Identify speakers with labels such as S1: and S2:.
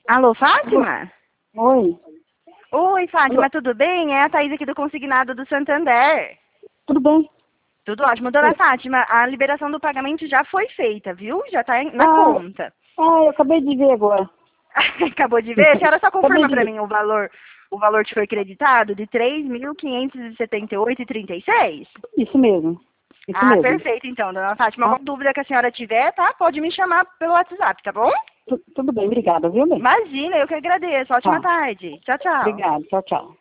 S1: Alô, Fátima?
S2: Oi,
S1: Oi, Fátima,
S2: alô,
S1: tudo bem? É a Thaís aqui do Consignado do Santander.
S2: tudo bem?
S1: Tudo ótimo. Dona Fátima, a liberação do pagamento já foi feita, viu? Já tá na
S2: Ah,
S1: conta.
S2: eu acabei de ver agora.
S1: Acabou de ver? A senhora só
S2: Acabei
S1: confirma
S2: de
S1: para
S2: ver.
S1: mim o valor que foi creditado de 3.578,36?
S2: Isso mesmo, isso
S1: Ah,
S2: mesmo.
S1: perfeito então, dona Fátima.
S2: Ah,
S1: Qualquer dúvida que a senhora tiver, tá? Pode me chamar pelo WhatsApp, tá bom?
S2: tudo bem, obrigada, viu, bem?
S1: Imagina, eu que agradeço. Ótima
S2: Tá,
S1: tarde. Tchau, tchau.
S2: obrigada, tchau, tchau.